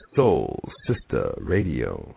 Soul Sister Radio.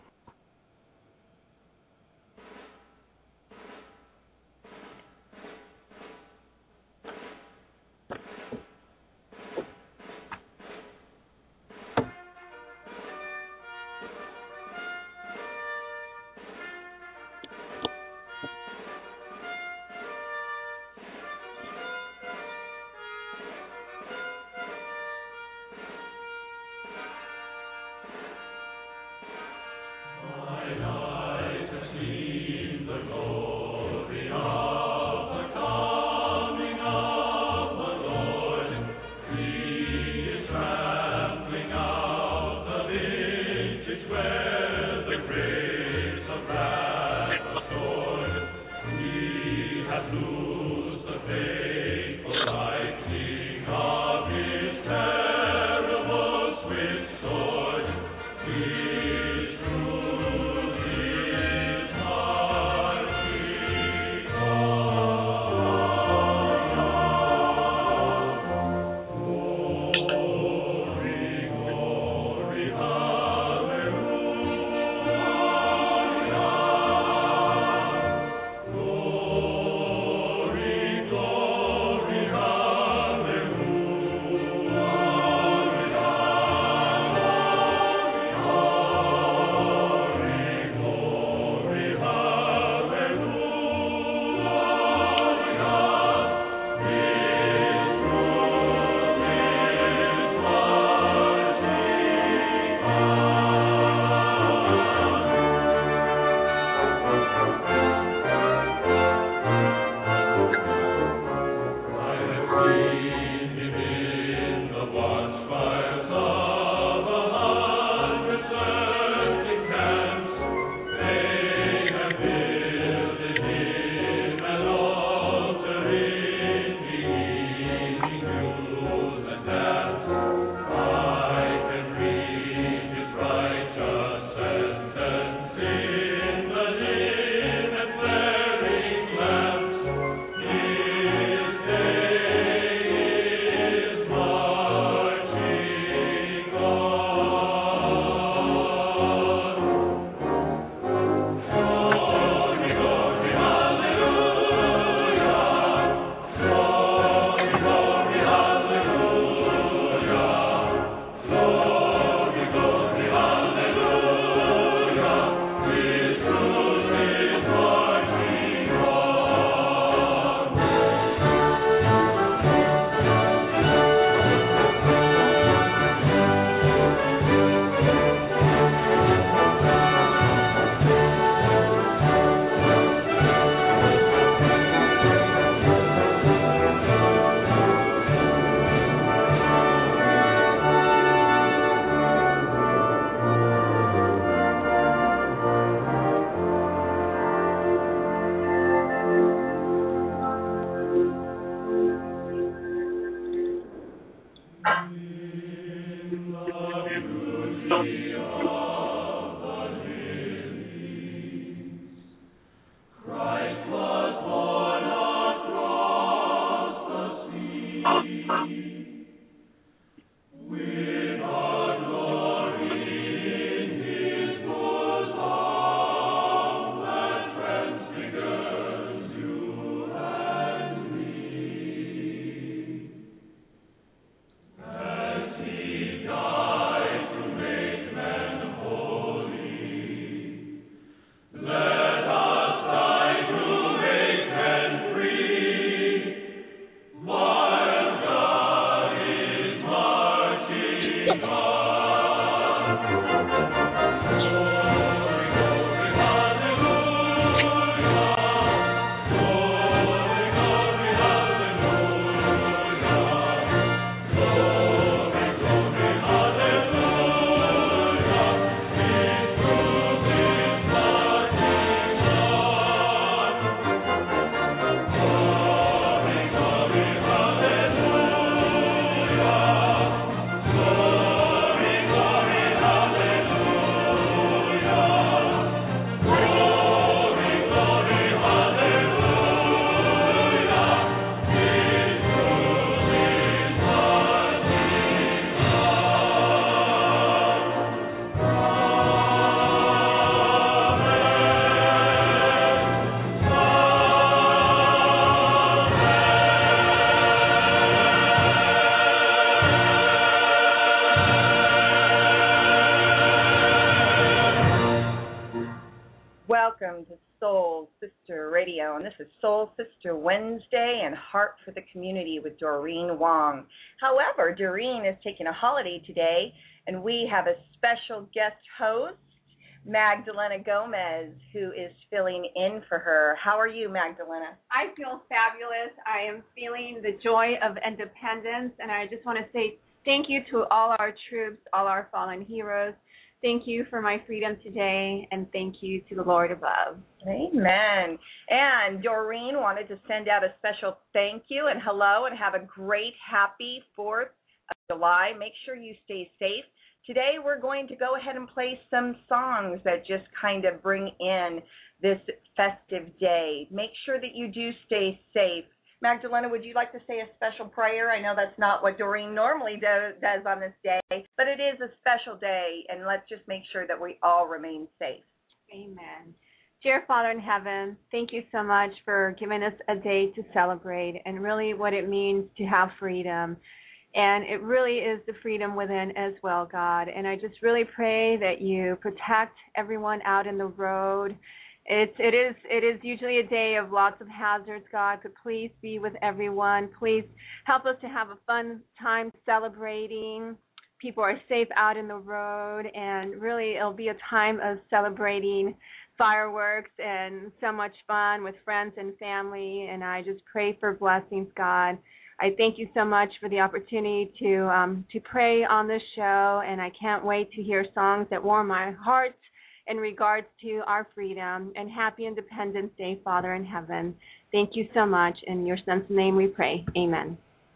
welcome to Soul Sister Radio. And this is Soul Sister Wednesday and Heart for the Community with Doreen Wong. However, Doreen is taking a holiday today, and we have a special guest host, Magdalena Gomez, who is filling in for her. How are you, Magdalena? I feel fabulous. I am feeling the joy of independence, and I just want to say thank you to all our troops, all our fallen heroes. Thank you for my freedom today, and thank you to the Lord above. Amen. And Doreen wanted to send out a special thank you and hello and have a great, happy 4th of July. Make sure you stay safe. Today we're going to go ahead and play some songs that just kind of bring in this festive day. Make sure that you do stay safe. Magdalena, would you like to say a special prayer? I know that's not what Doreen normally does on this day, but it is a special day, and let's just make sure that we all remain safe. Amen. Dear Father in heaven, thank you so much for giving us a day to celebrate and really what it means to have freedom. And it really is the freedom within as well, God. And I just really pray that you protect everyone out in the road. It is usually a day of lots of hazards, God, but please be with everyone. Please help us to have a fun time celebrating. People are safe out in the road, and really it'll be a time of celebrating fireworks and so much fun with friends and family, and I just pray for blessings, God. I thank you so much for the opportunity to pray on this show, and I can't wait to hear songs that warm my heart in regards to our freedom. And happy Independence Day, Father in heaven. Thank you so much. In your son's name we pray. Amen.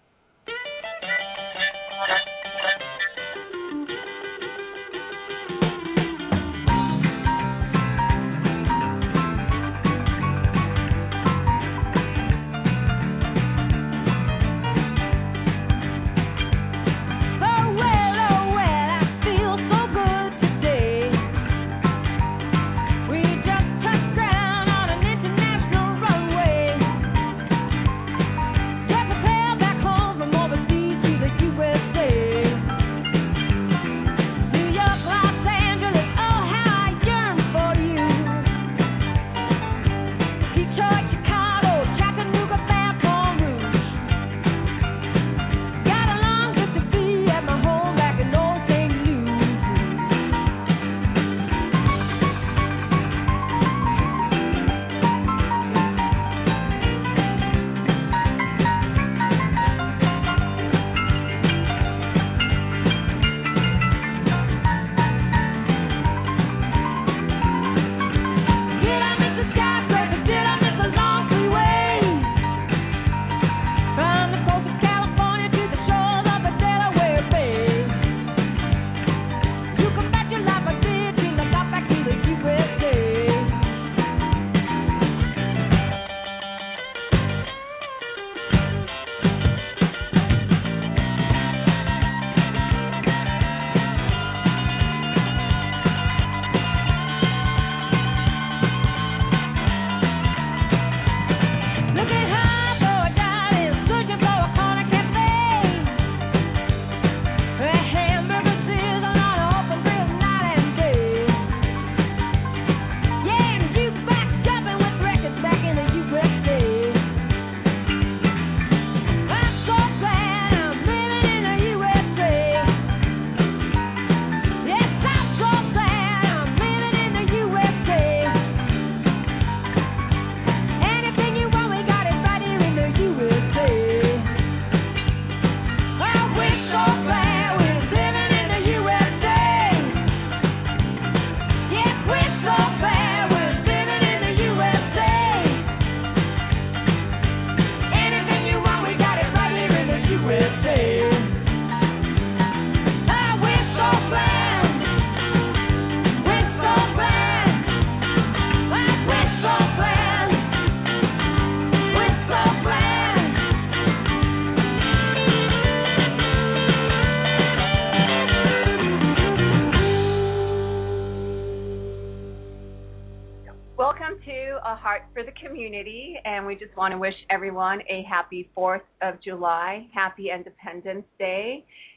For the community, and we just want to wish everyone a happy 4th of July, happy Independence Day,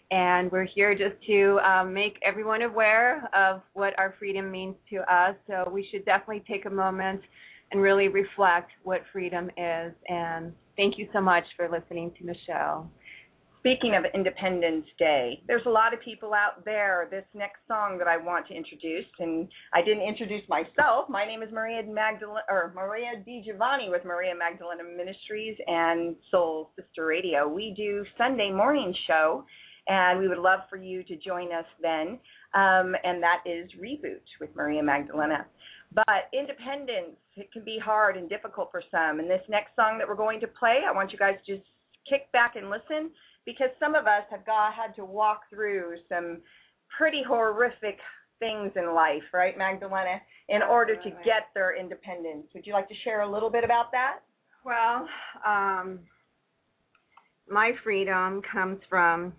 And we're here just to make everyone aware of what our freedom means to us. So we should definitely take a moment and really reflect what freedom is. And thank you so much for listening to Michelle. Speaking of Independence Day, there's a lot of people out there. This next song that I want to introduce, and I didn't introduce myself. My name is Maria DiGiovanni with Maria Magdalena Ministries and Soul Sister Radio. We do Sunday morning show, and we would love for you to join us then. And that is Reboot with Maria Magdalena. But independence, it can be hard and difficult for some. And this next song that we're going to play, I want you guys to just kick back and listen, because some of us have had to walk through some pretty horrific things in life, right, Magdalena, in order to get their independence. Would you like to share a little bit about that? Well, my freedom comes from,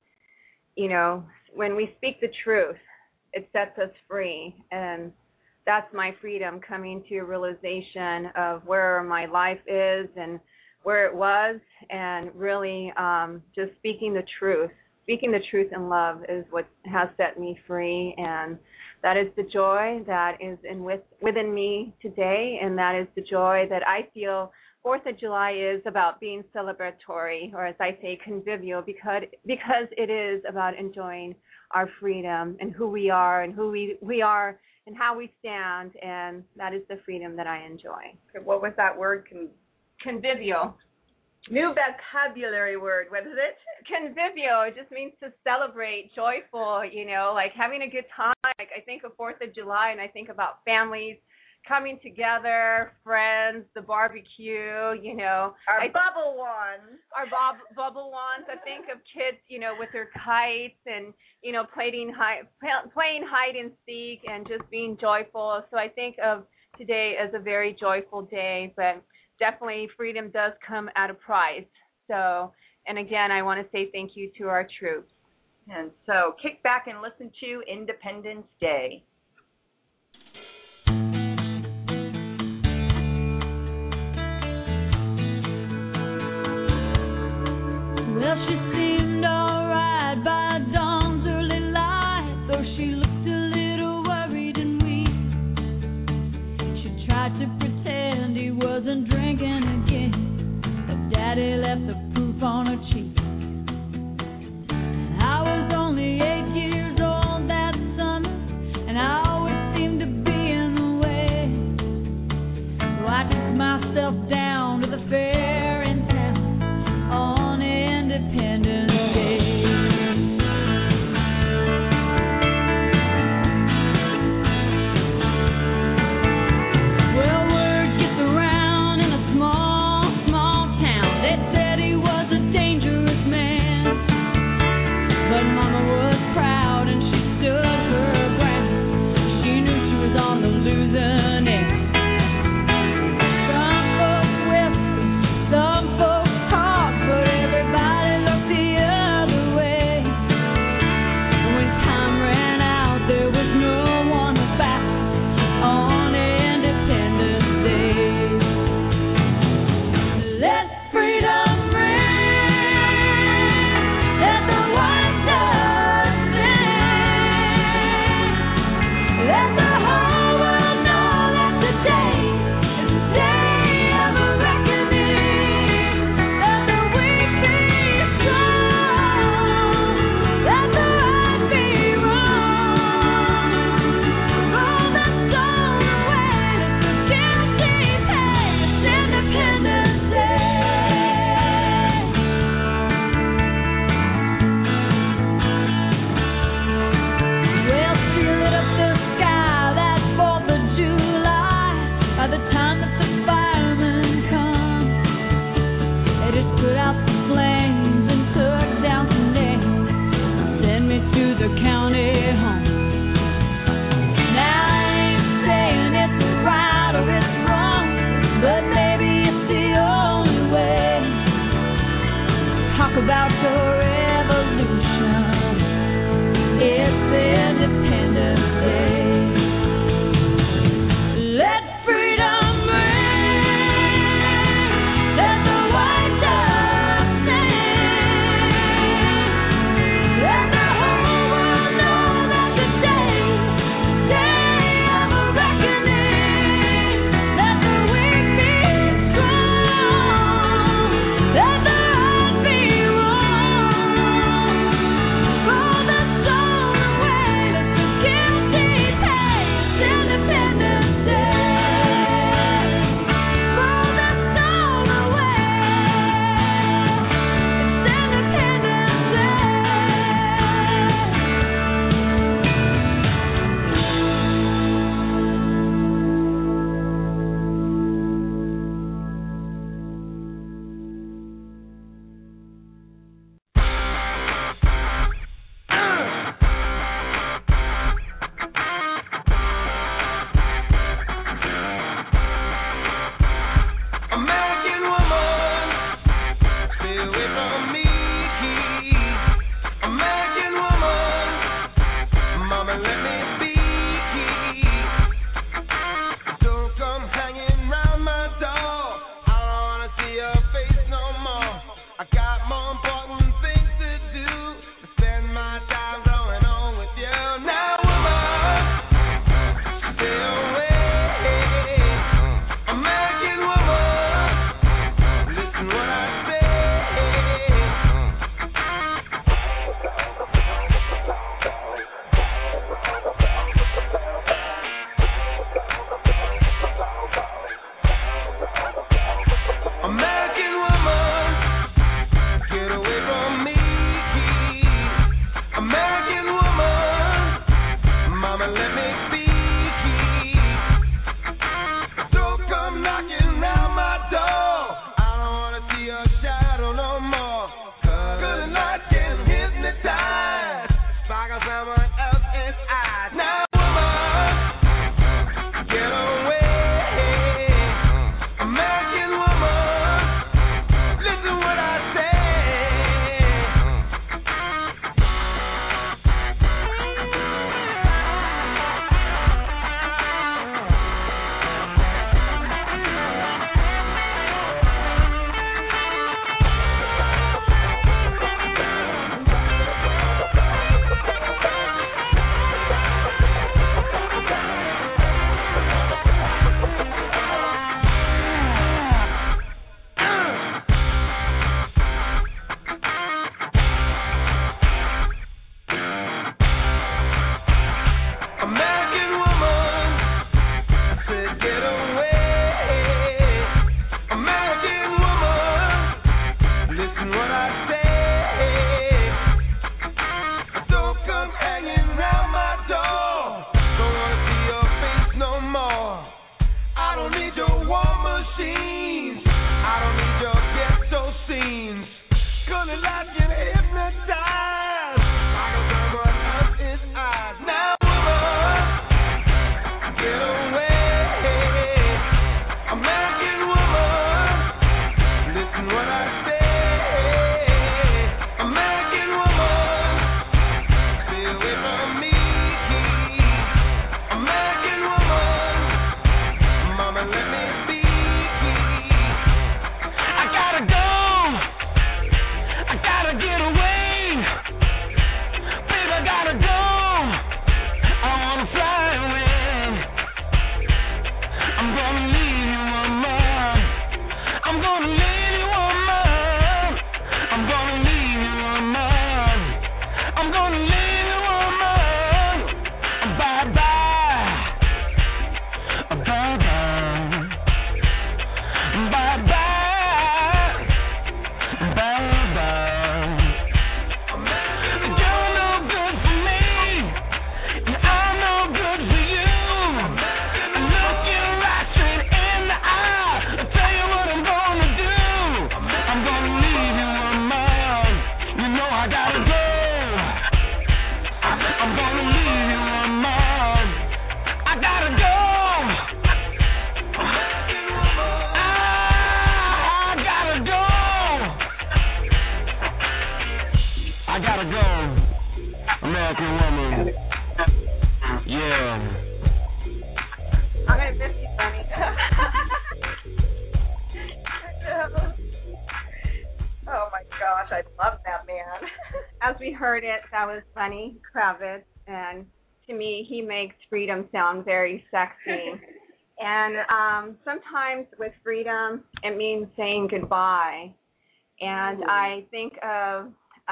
when we speak the truth, it sets us free. And that's my freedom, coming to a realization of where my life is and where it was, and really just speaking the truth. Speaking the truth in love is what has set me free, and that is the joy that is within me today, and that is the joy that I feel 4th of July is about, being celebratory, or as I say, convivial, because it is about enjoying our freedom and who we are and who we are and how we stand, and that is the freedom that I enjoy. Okay, what was that word? Convivial. New vocabulary word. What is it? Convivial. It just means to celebrate, joyful, like having a good time. Like I think of 4th of July and I think about families coming together, friends, the barbecue, Our bubble wands. Our bubble wands. I think of kids, with their kites and, playing hide and seek and just being joyful. So I think of today as a very joyful day, but definitely freedom does come at a price. So, and again, I want to say thank you to our troops. And so kick back and listen to Independence Day. Well, she seemed all right by dawn's early light, though she looked a little worried and weak. She tried to pretend he wasn't drinking again, but Daddy left the proof on her cheek. I was only 8 years old that summer, and I always seemed to be in the way. So I took myself down to the fair in town on Independence That was Lenny Kravitz, and to me, he makes freedom sound very sexy. And sometimes with freedom, it means saying goodbye. And I think of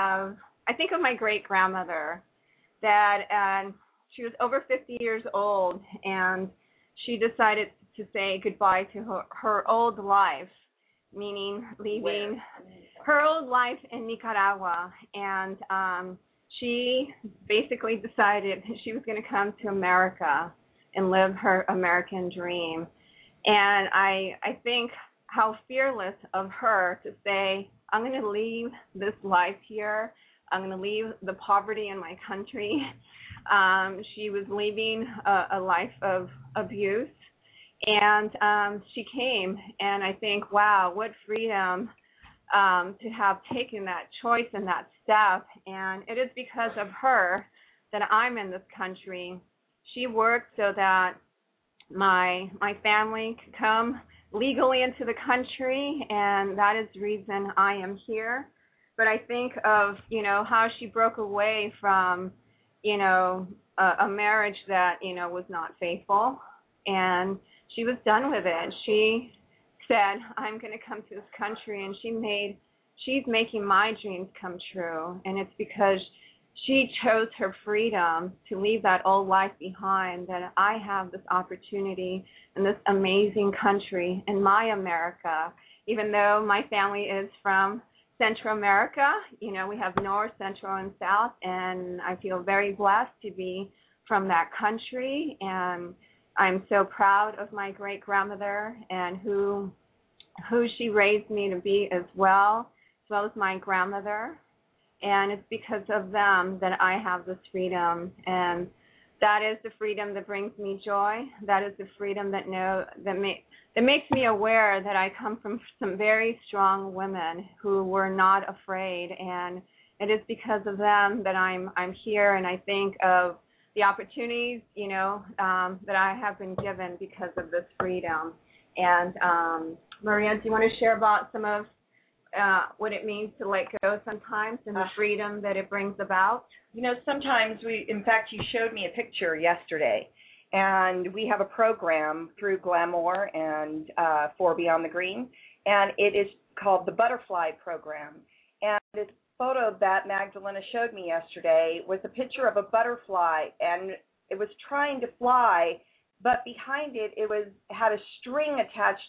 my great grandmother, that she was over 50 years old, and she decided to say goodbye to her old life, meaning leaving her old life in Nicaragua. And she basically decided she was going to come to America and live her American dream. And I think how fearless of her to say, I'm going to leave this life here. I'm going to leave the poverty in my country. She was leaving a life of abuse. And she came, and I think, wow, what freedom to have taken that choice and that step. And it is because of her that I'm in this country. She worked so that my family could come legally into the country, and that is the reason I am here. But I think of, how she broke away from, a marriage that, was not faithful, and she was done with it. She said, I'm going to come to this country, and she's making my dreams come true, and it's because she chose her freedom to leave that old life behind that I have this opportunity in this amazing country, in my America. Even though my family is from Central America, we have North, Central, and South, and I feel very blessed to be from that country, and I'm so proud of my great-grandmother and who she raised me to be as well as my grandmother. And it's because of them that I have this freedom, and that is the freedom that brings me joy. That is the freedom that makes me aware that I come from some very strong women who were not afraid, and it is because of them that I'm here. And I think of the opportunities, that I have been given because of this freedom. And Maria, do you want to share about some of what it means to let go sometimes and the freedom that it brings about? Sometimes in fact, you showed me a picture yesterday, and we have a program through Glamour and for Beyond the Green, and it is called the Butterfly Program. And this photo that Magdalena showed me yesterday was a picture of a butterfly, and it was trying to fly, but behind it, had a string attached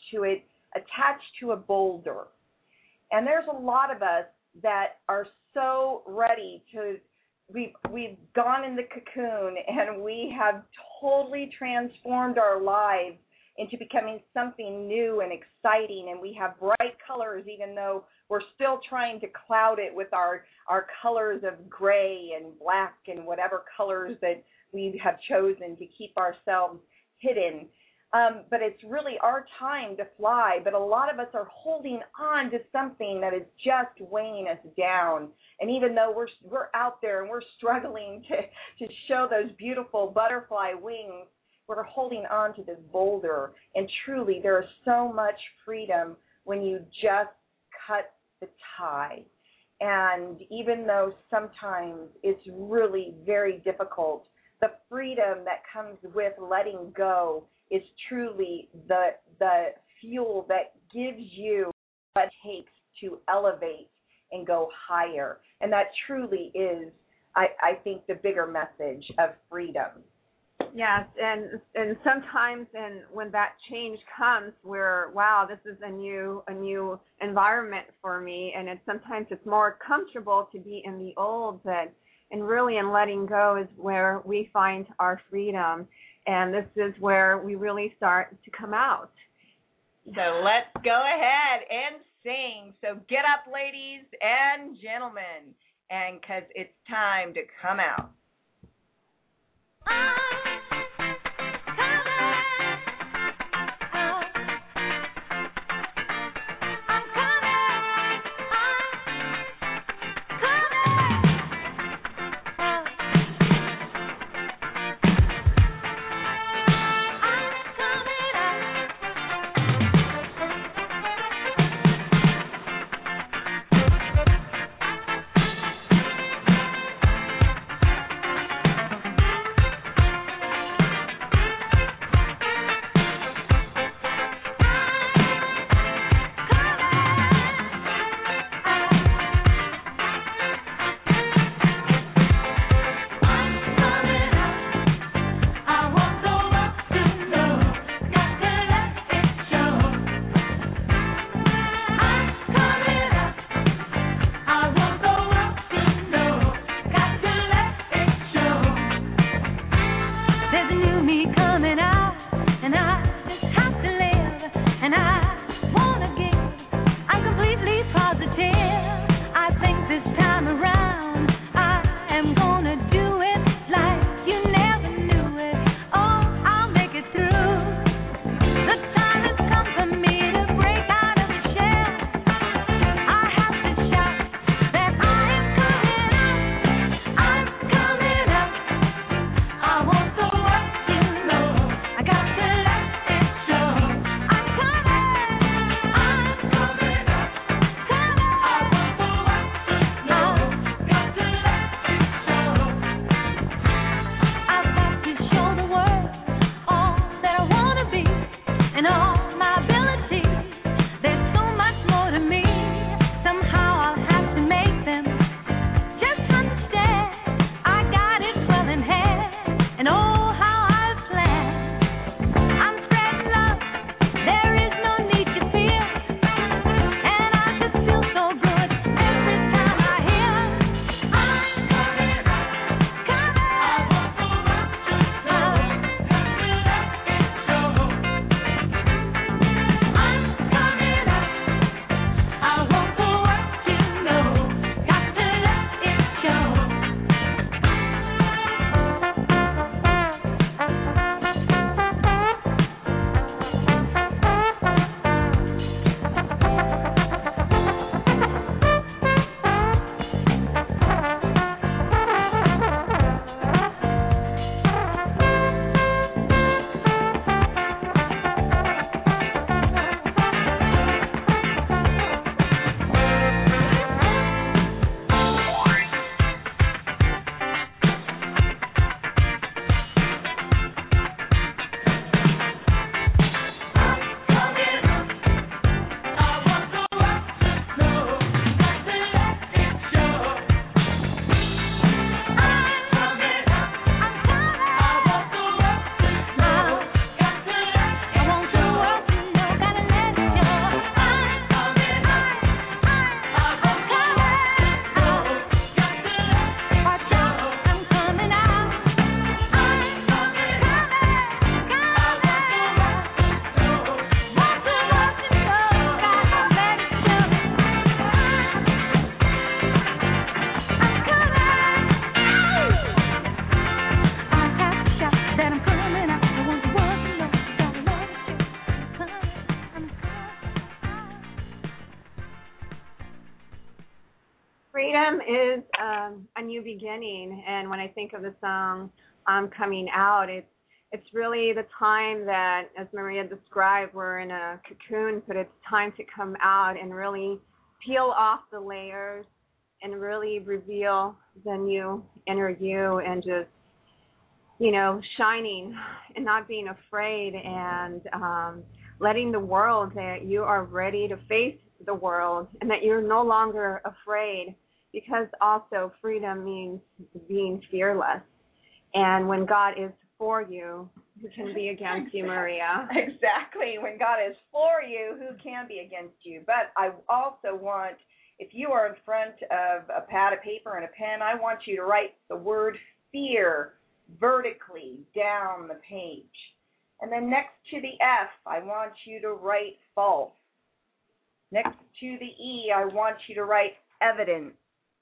to a boulder. And there's a lot of us that are so ready to, we've gone in the cocoon, and we have totally transformed our lives into becoming something new and exciting, and we have bright colors even though we're still trying to cloud it with our colors of gray and black and whatever colors that we have chosen to keep ourselves hidden. But it's really our time to fly. But a lot of us are holding on to something that is just weighing us down. And even though we're out there and we're struggling to show those beautiful butterfly wings, we're holding on to this boulder. And truly, there is so much freedom when you just cut the tie. And even though sometimes it's really very difficult, the freedom that comes with letting go is truly the fuel that gives you what it takes to elevate and go higher. And that truly is, I think, the bigger message of freedom. Yes, and sometimes when that change comes, wow, this is a new environment for me, and sometimes it's more comfortable to be in the old, and really in letting go is where we find our freedom. And this is where we really start to come out. So let's go ahead and sing. So get up, ladies and gentlemen, and because it's time to come out. is a new beginning, and when I think of the song "I'm Coming Out," it's really the time that, as Maria described, we're in a cocoon, but it's time to come out and really peel off the layers and really reveal the new inner you, and just, shining and not being afraid, and letting the world that you are ready to face the world and that you're no longer afraid, because also freedom means being fearless. And when God is for you, who can be against you, Maria? Exactly. When God is for you, who can be against you? But I also want, if you are in front of a pad of paper and a pen, I want you to write the word fear vertically down the page. And then next to the F, I want you to write false. Next to the E, I want you to write evidence.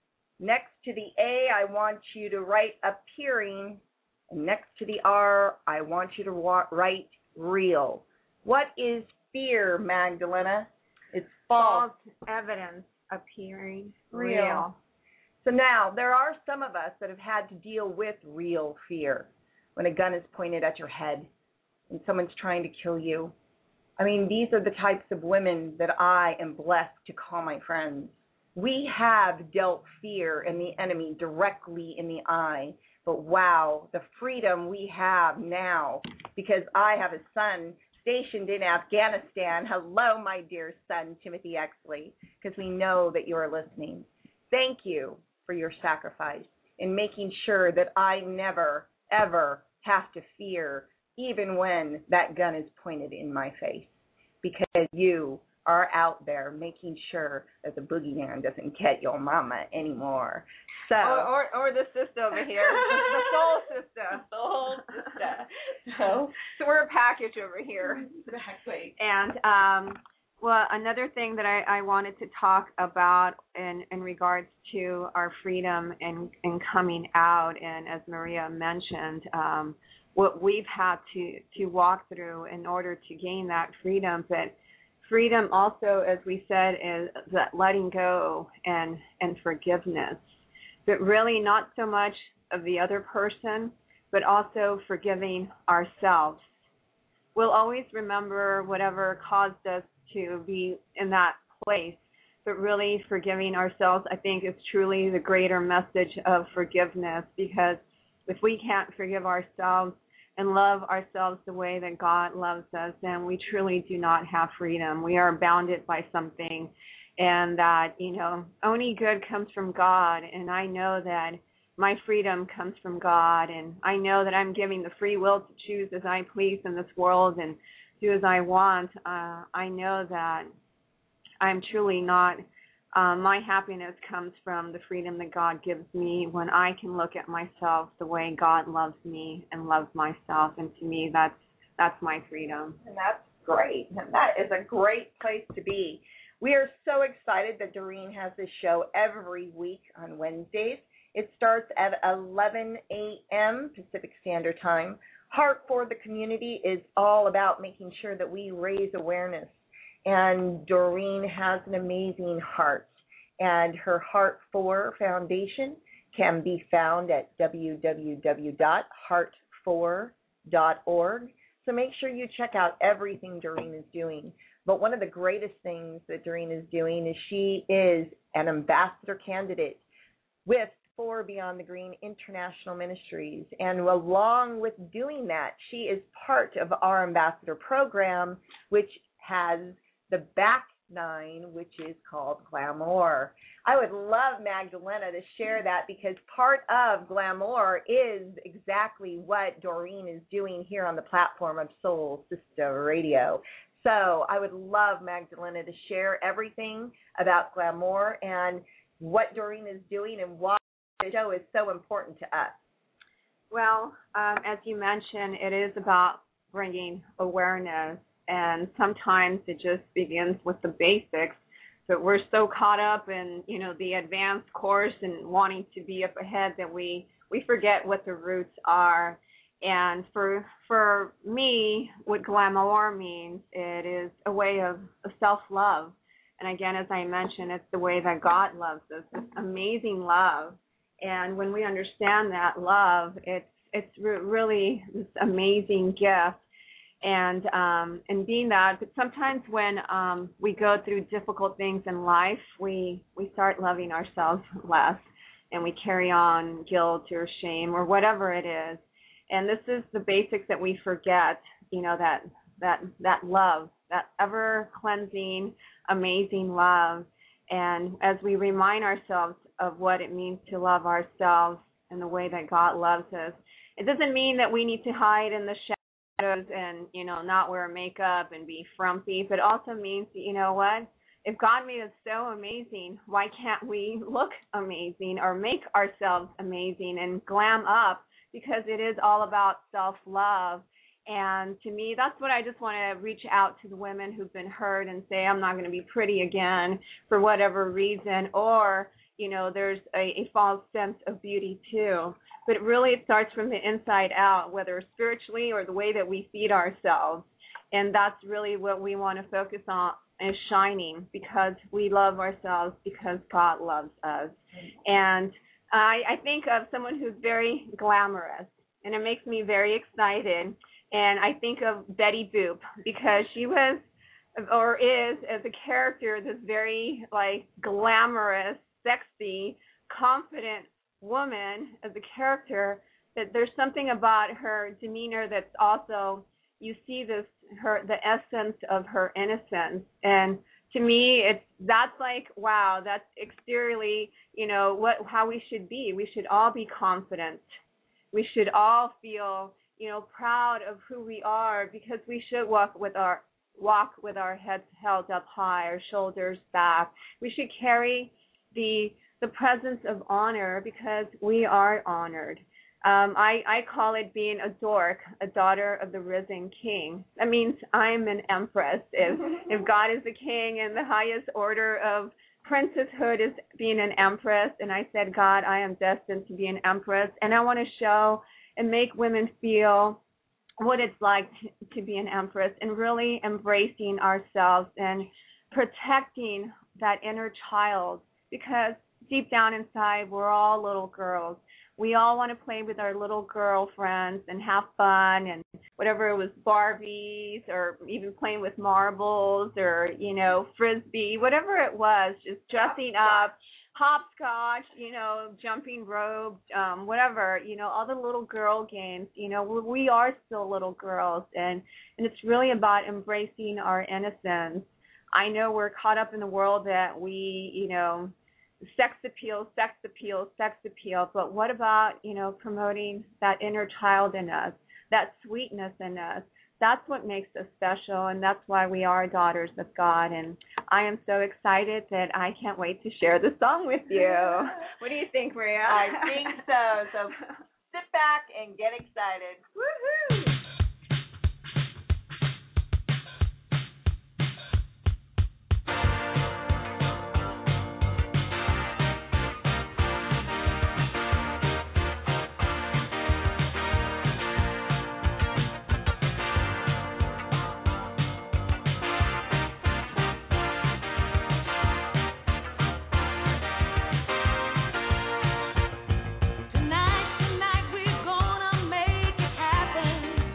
Next to the A, I want you to write appearing. And next to the R, I want you to write real. What is fear, Magdalena? It's false. Evidence appearing real. So now, there are some of us that have had to deal with real fear when a gun is pointed at your head and someone's trying to kill you. I mean, these are the types of women that I am blessed to call my friends. We have dealt fear and the enemy directly in the eye. But wow, the freedom we have now, because I have a son stationed in Afghanistan. Hello, my dear son, Timothy Exley, because we know that you are listening. Thank you for your sacrifice in making sure that I never, ever have to fear, even when that gun is pointed in my face, because you are out there making sure that the boogeyman doesn't get your mama anymore. So, or the sister over here, the soul sister. The soul sister. So we're a package over here. Exactly. And well, another thing that I wanted to talk about in regards to our freedom and coming out, and as Maria mentioned, what we've had to walk through in order to gain that freedom. But freedom also, as we said, is that letting go and forgiveness. But really not so much of the other person, but also forgiving ourselves. We'll always remember whatever caused us to be in that place, but really forgiving ourselves, I think, is truly the greater message of forgiveness, because if we can't forgive ourselves and love ourselves the way that God loves us, then we truly do not have freedom. We are bounded by something, and that, only good comes from God, and I know that my freedom comes from God, and I know that I'm giving the free will to choose as I please in this world and do as I want. I know that I'm truly not, my happiness comes from the freedom that God gives me when I can look at myself the way God loves me and loves myself, and to me that's my freedom. And that's great. And that is a great place to be. We are so excited that Doreen has this show every week on Wednesdays. It starts at 11 a.m. Pacific Standard Time. Heart for the Community is all about making sure that we raise awareness. And Doreen has an amazing heart. And her Heart For Foundation can be found at www.heart4.org. So make sure you check out everything Doreen is doing. But one of the greatest things that Doreen is doing is she is an ambassador candidate with For Beyond the Green International Ministries. And along with doing that, she is part of our ambassador program, which has the back nine, which is called Glamour. I would love Magdalena to share that, because part of Glamour is exactly what Doreen is doing here on the platform of Soul Sister Radio. So I would love Magdalena to share everything about Glamour and what Doreen is doing and why the show is so important to us. Well, as you mentioned, it is about bringing awareness, and sometimes it just begins with the basics. But we're so caught up in, the advanced course and wanting to be up ahead that we forget what the roots are. And for me, what Glamour means, it is a way of self-love, And again, as I mentioned, it's the way that God loves us, this amazing love. And when we understand that love, it's really this amazing gift. And being that, but sometimes when we go through difficult things in life, we start loving ourselves less, and we carry on guilt or shame or whatever it is. And this is the basics that we forget, that love, that ever-cleansing, amazing love. And as we remind ourselves of what it means to love ourselves and the way that God loves us, it doesn't mean that we need to hide in the shadows and, not wear makeup and be frumpy, but it also means, what? If God made us so amazing, why can't we look amazing or make ourselves amazing and glam up? Because it is all about self-love. And to me, that's what I just want to reach out to the women who've been hurt and say, I'm not going to be pretty again for whatever reason, or, there's a false sense of beauty too. But it starts from the inside out, whether spiritually or the way that we feed ourselves. And that's really what we want to focus on, is shining, because we love ourselves, because God loves us. And I think of someone who's very glamorous, and it makes me very excited. And I think of Betty Boop, because she was, or is, as a character, this very, glamorous, sexy, confident woman as a character, that there's something about her demeanor that's also, you see the essence of her innocence. And to me, that's wow, that's exteriorly, how we should be. We should all be confident. We should all feel, proud of who we are, because we should walk with our heads held up high, our shoulders back. We should carry the presence of honor, because we are honored. I call it being a dork, a daughter of the risen king. That means I'm an empress. If God is the king, and the highest order of princesshood is being an empress, and I said, God, I am destined to be an empress, and I want to show and make women feel what it's like to be an empress, and really embracing ourselves and protecting that inner child, because deep down inside, we're all little girls. We all want to play with our little girlfriends and have fun, and whatever it was, Barbies, or even playing with marbles, or, Frisbee, whatever it was, just dressing up, hopscotch, jumping rope, whatever, all the little girl games. We are still little girls, and it's really about embracing our innocence. I know we're caught up in the world that we, sex appeal, but what about, promoting that inner child in us, that sweetness in us? That's what makes us special, and that's why we are daughters of God. And I am so excited that I can't wait to share the song with you. What do you think, Maria? I think so. So sit back and get excited. Woohoo! Tonight we're gonna make it happen.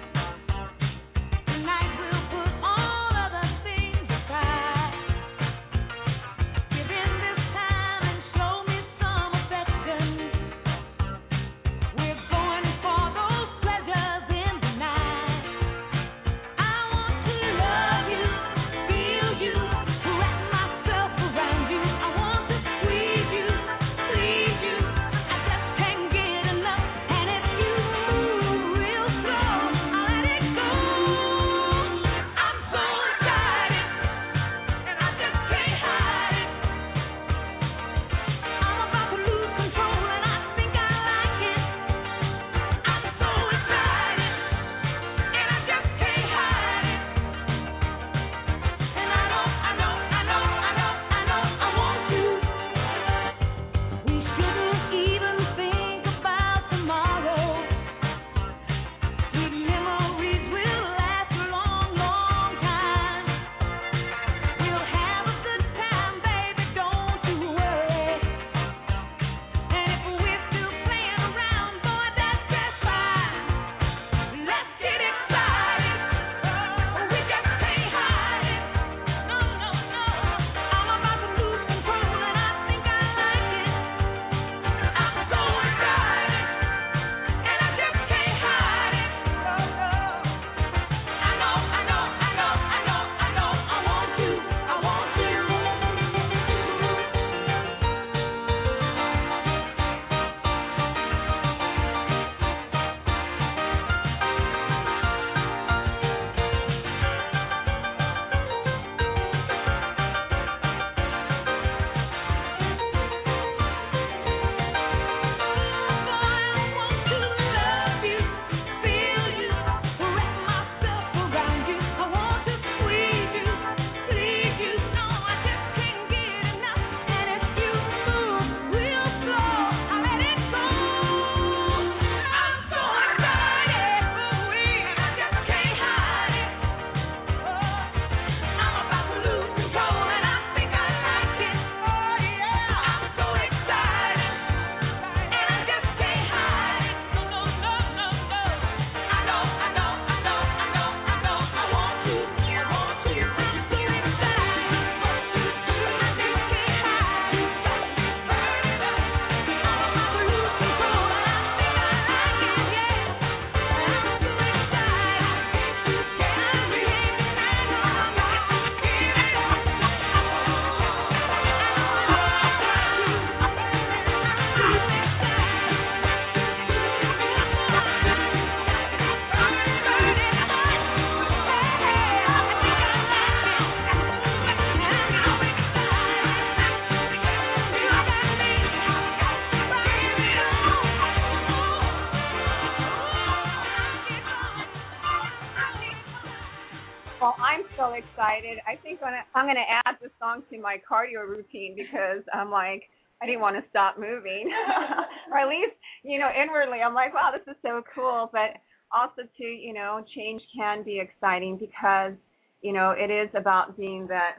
Well, I'm so excited. I think I'm gonna add this song to my cardio routine because I'm like, I didn't want to stop moving, or at least, inwardly, I'm like, wow, this is so cool. But also too, change can be exciting because, it is about being that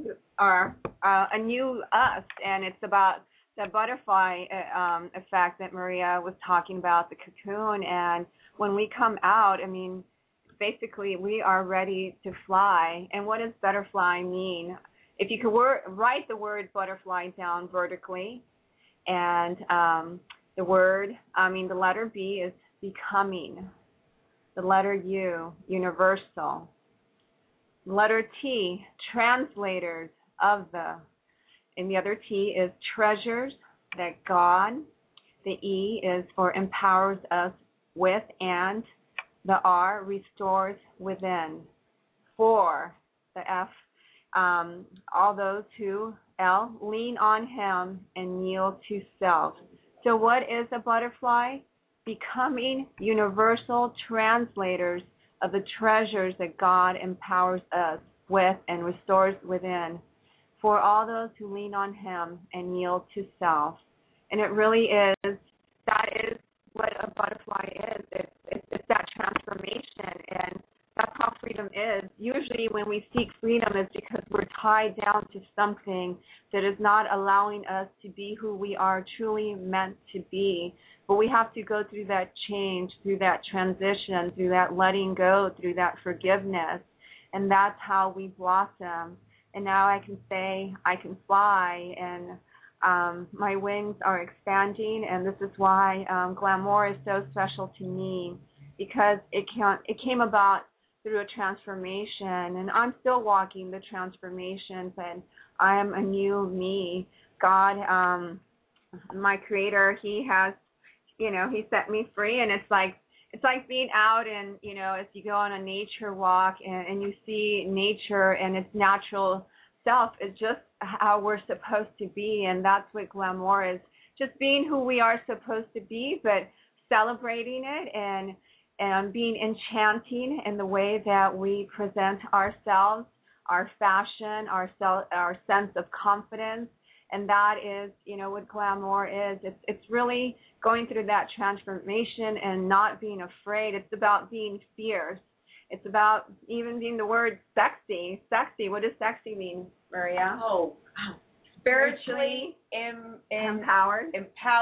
a new us, and it's about the butterfly effect that Maria was talking about, the cocoon, and when we come out, I mean, basically we are ready to fly. And what does butterfly mean? If you could write the word butterfly down vertically, and the letter B is becoming. The letter U, universal. Letter T, translators of the. And the other T is treasures, that God. The E is for empowers us with, and the R, restores within. 4, the F, all those who, L, lean on him and yield to self. So what is a butterfly? Becoming universal translators of the treasures that God empowers us with and restores within. For all those who lean on him and yield to self. And it really is, that is what a butterfly is. It's that transformation, and that's how freedom is. Usually when we seek freedom, it's because we're tied down to something that is not allowing us to be who we are truly meant to be. But we have to go through that change, through that transition, through that letting go, through that forgiveness, and that's how we blossom. And now I can say I can fly, and my wings are expanding, and this is why Glamour is so special to me, because it came about through a transformation, and I'm still walking the transformations, and I am a new me. God, my Creator, He has, He set me free, and it's like being out and, as you go on a nature walk and you see nature and its natural self is just how we're supposed to be, and that's what Glamour is, just being who we are supposed to be, but celebrating it and being enchanting in the way that we present ourselves, our fashion, our sense of confidence. And that is, what Glamour is. It's really going through that transformation and not being afraid. It's about being fierce. It's about even being the word sexy. Sexy, what does sexy mean, Maria? Oh, spiritually empowered,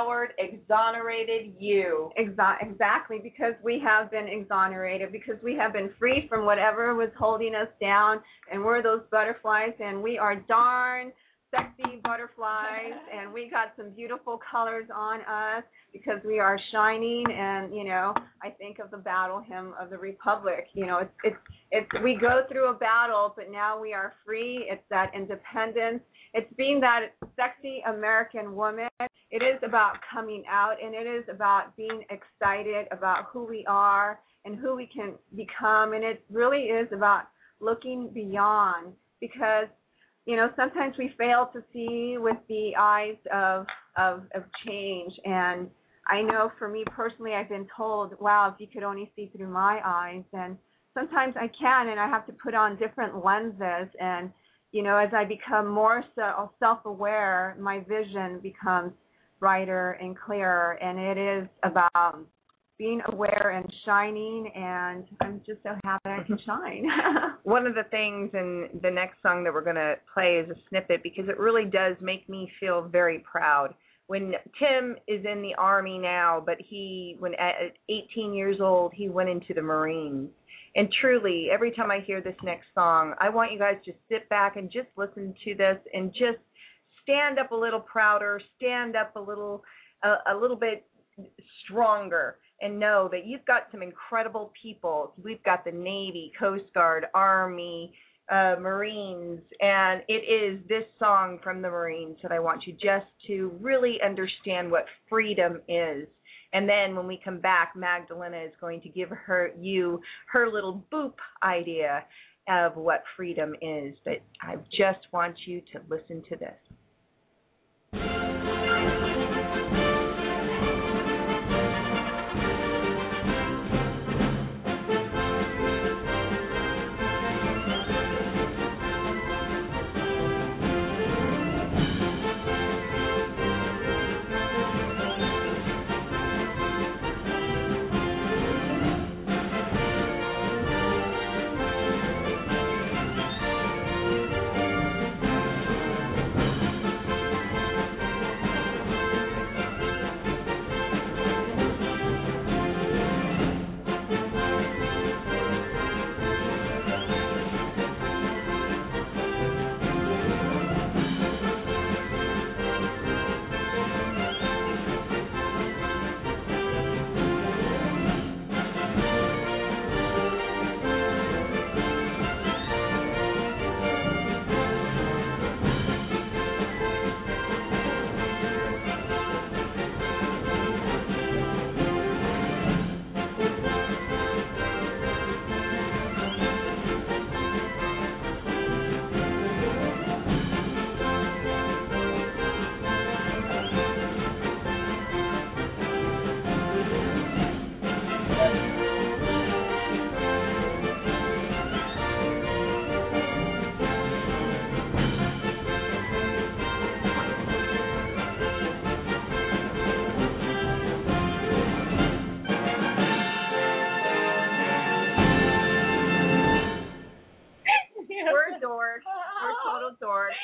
exonerated you. Exactly, because we have been exonerated, because we have been freed from whatever was holding us down, and we're those butterflies, and we are darn sexy butterflies, and we got some beautiful colors on us because we are shining. And I think of the battle hymn of the Republic. It's we go through a battle, but now we are free. It's that independence. It's being that sexy American woman. It is about coming out, and it is about being excited about who we are and who we can become. And it really is about looking beyond, because sometimes we fail to see with the eyes of change. And I know for me personally, I've been told, wow, if you could only see through my eyes. And sometimes I can, and I have to put on different lenses. And, as I become more self-aware, my vision becomes brighter and clearer. And it is about being aware and shining, and I'm just so happy I can shine. One of the things in the next song that we're going to play is a snippet, because it really does make me feel very proud. When Tim is in the Army now, but when at 18 years old, he went into the Marines. And truly, every time I hear this next song, I want you guys to sit back and just listen to this and just stand up a little prouder, stand up a little bit stronger, and know that you've got some incredible people. We've got the Navy, Coast Guard, Army, Marines, and it is this song from the Marines that I want you just to really understand what freedom is. And then when we come back, Magdalena is going to give you her little boop idea of what freedom is. But I just want you to listen to this.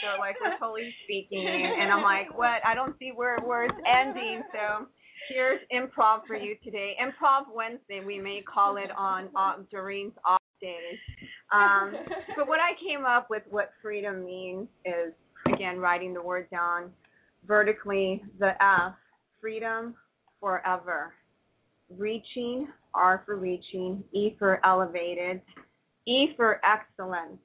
So like we're totally speaking, and I'm like, what? I don't see where it's ending. So here's improv for you today. Improv Wednesday, we may call it on Doreen's off days. But what I came up with, what freedom means, is again writing the word down vertically. The F, freedom forever. Reaching, R for reaching, E for elevated, E for excellence,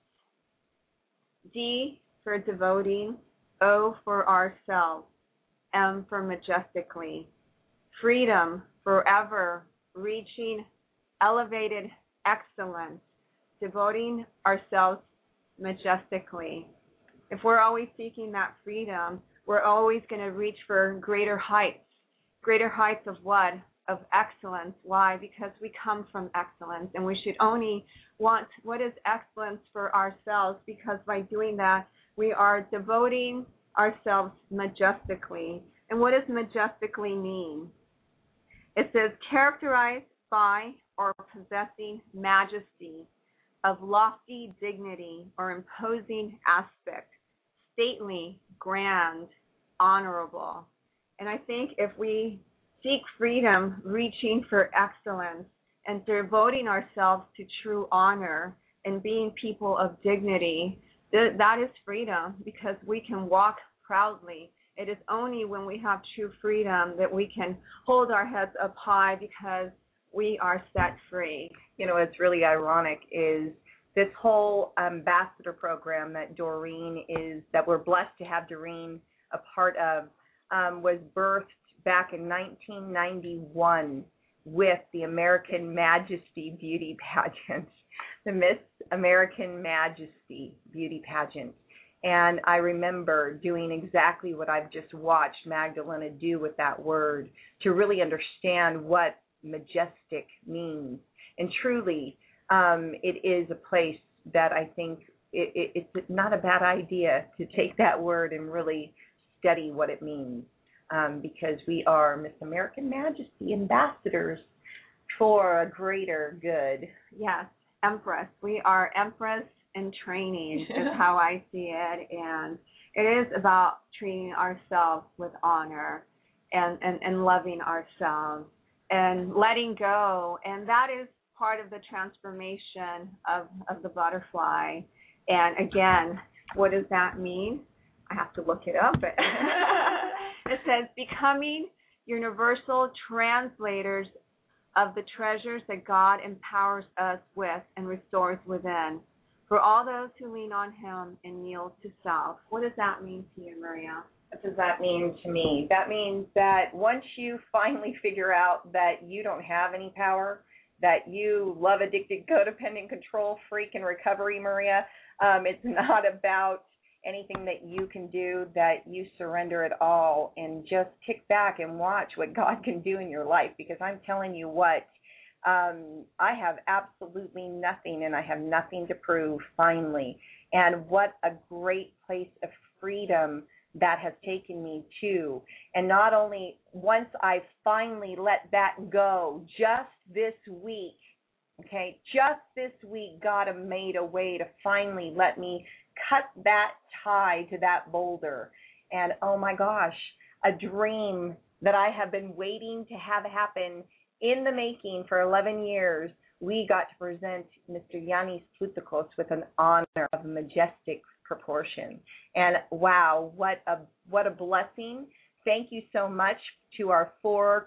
D for devoting, O for ourselves, M for majestically. Freedom, forever, reaching, elevated, excellence, devoting ourselves majestically. If we're always seeking that freedom, we're always going to reach for greater heights. Greater heights of what? Of excellence. Why? Because we come from excellence, and we should only want what is excellence for ourselves, because by doing that, we are devoting ourselves majestically. And what does majestically mean? It says characterized by or possessing majesty of lofty dignity or imposing aspect, stately, grand, honorable. And I think if we seek freedom, reaching for excellence, and devoting ourselves to true honor and being people of dignity, that is freedom, because we can walk proudly. It is only when we have true freedom that we can hold our heads up high, because we are set free. You know, what's really ironic is this whole ambassador program that we're blessed to have Doreen a part of, was birthed back in 1991 with the American Majesty Beauty Pageant, the Miss American Majesty Beauty Pageant. And I remember doing exactly what I've just watched Magdalena do with that word, to really understand what majestic means. And truly, it is a place that I think it's not a bad idea to take that word and really study what it means. Because we are Miss American Majesty ambassadors for a greater good. Yes, Empress. We are Empress in training is how I see it. And it is about treating ourselves with honor and loving ourselves and letting go. And that is part of the transformation of the butterfly. And again, what does that mean? I have to look it up. It says, becoming universal translators of the treasures that God empowers us with and restores within, for all those who lean on Him and yield to self. What does that mean to you, Maria? What does that mean to me? That means that once you finally figure out that you don't have any power, that you love addicted, codependent, control freak, and recovery, Maria, it's not about anything that you can do, that you surrender it all and just kick back and watch what God can do in your life. Because I'm telling you what, I have absolutely nothing, and I have nothing to prove, finally. And what a great place of freedom that has taken me to. And not only once I finally let that go, just this week, just this week, God made a way to finally let me cut that tie to that boulder. And oh my gosh, a dream that I have been waiting to have happen in the making for 11 years. We got to present Mr. Yanis Ploutakos with an honor of majestic proportion. And wow, what a blessing. Thank you so much to our Ford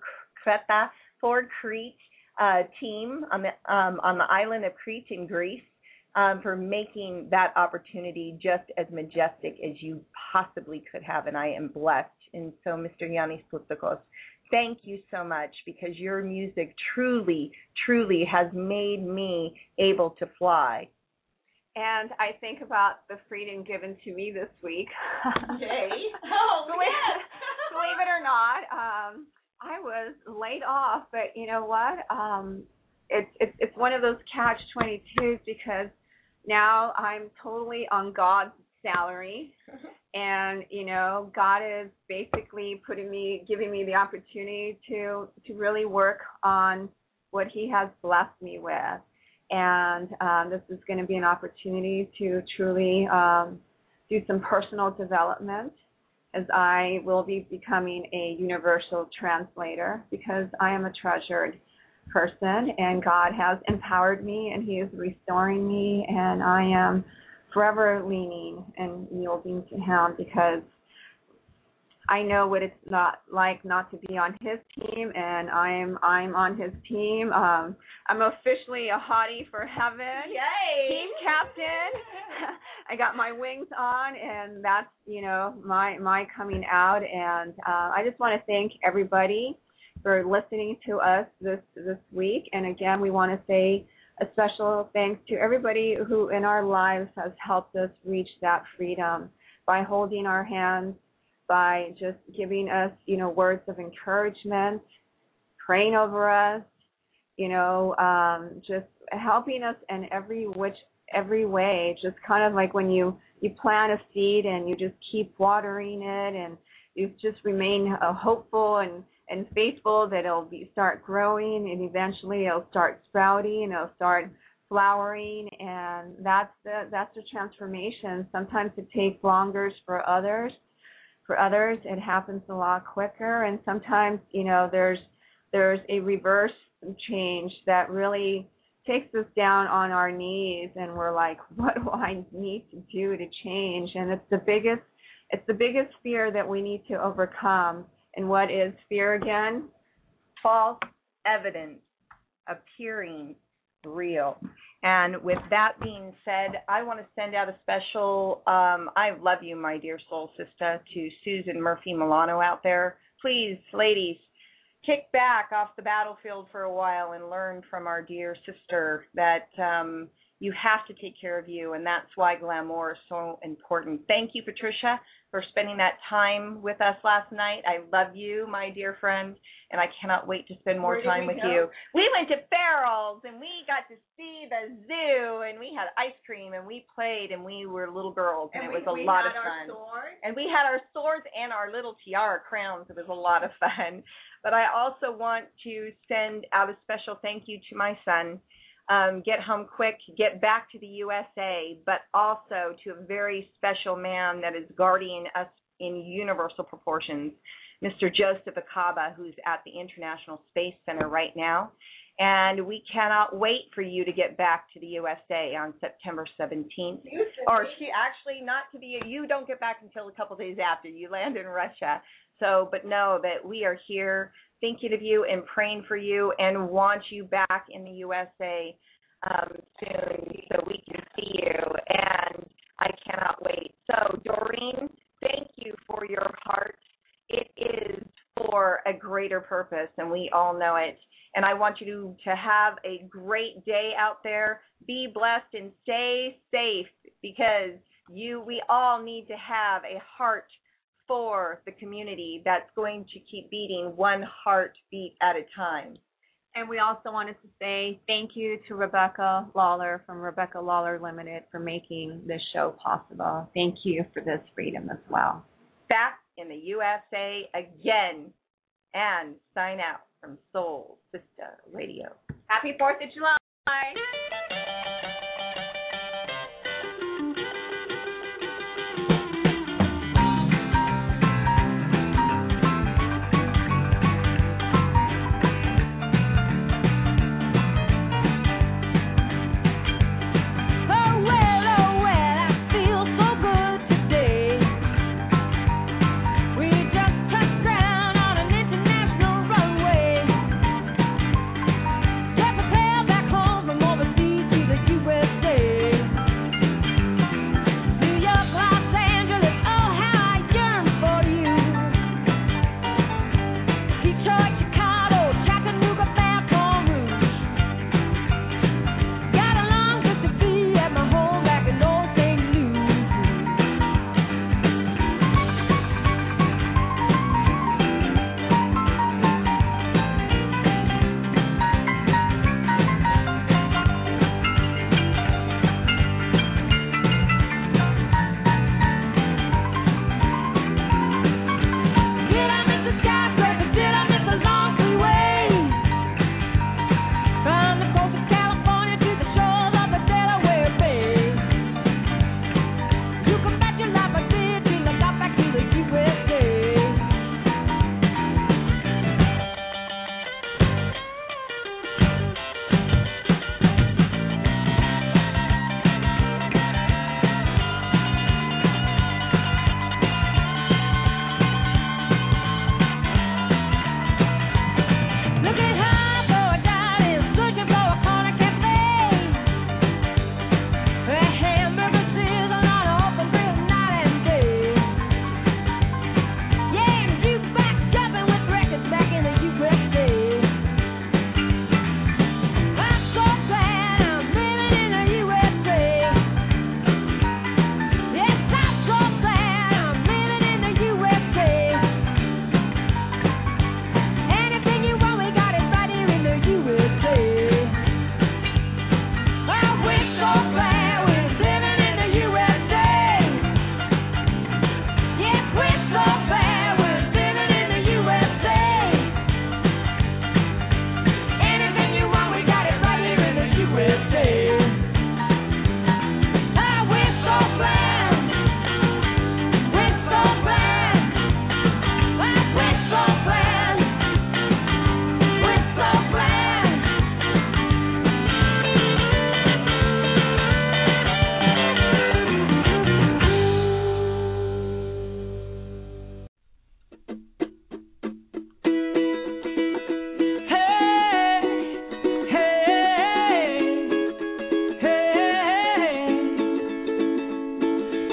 Crete team on the island of Crete in Greece, for making that opportunity just as majestic as you possibly could have, and I am blessed. And so, Mr. Yanis Ploutakos, thank you so much, because your music truly, truly has made me able to fly. And I think about the freedom given to me this week. Yay. Oh, believe it or not, I was laid off, but you know what? It's one of those catch-22s, because now I'm totally on God's salary, and you know, God is basically giving me the opportunity to really work on what He has blessed me with. And this is going to be an opportunity to truly do some personal development, as I will be becoming a universal translator, because I am a treasured person and God has empowered me and He is restoring me, and I am forever leaning and yielding to Him, because I know what it's not like not to be on His team, and I'm on His team. I'm officially a hottie for heaven. Yay! Team captain. I got my wings on, and that's, my coming out. And I just want to thank everybody for listening to us this week. And again, we want to say a special thanks to everybody who in our lives has helped us reach that freedom by holding our hands, by just giving us, words of encouragement, praying over us, just helping us in every way. Just kind of like when you plant a seed and you just keep watering it, and you just remain hopeful and faithful that it'll start growing, and eventually it'll start sprouting, and it'll start flowering, and that's the transformation. Sometimes it takes longer for others. For others, it happens a lot quicker, and sometimes, there's a reverse change that really takes us down on our knees, and we're like, what do I need to do to change? And it's the biggest fear that we need to overcome. And what is fear again? False evidence appearing real. And with that being said, I want to send out a special, I love you, my dear soul sister, to Susan Murphy Milano out there. Please, ladies, kick back off the battlefield for a while and learn from our dear sister that you have to take care of you, and that's why glamour is so important. Thank you, Patricia, for spending that time with us last night. I love you, my dear friend, and I cannot wait to spend more time with you. We went to Farrell's, and we got to see the zoo, and we had ice cream, and we played, and we were little girls, and it was a lot of fun. And we had our swords and our little tiara crowns. It was a lot of fun. But I also want to send out a special thank you to my son. Get home quick, get back to the USA, but also to a very special man that is guarding us in universal proportions, Mr. Joseph Akaba, who's at the International Space Center right now. And we cannot wait for you to get back to the USA on September 17th. Or you don't get back until a couple days after. You land in Russia. So, but know that we are here thinking of you and praying for you and want you back in the USA soon so we can see you. And I cannot wait. So, Doreen, thank you for your heart. It is for a greater purpose, and we all know it. And I want you to have a great day out there. Be blessed and stay safe, because we all need to have a heart for the community that's going to keep beating one heartbeat at a time. And we also wanted to say thank you to Rebecca Lawler from Rebecca Lawler Limited for making this show possible. Thank you for this freedom as well. Back in the USA again, and sign out from Soul Sister Radio. Happy 4th of July. Over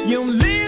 You live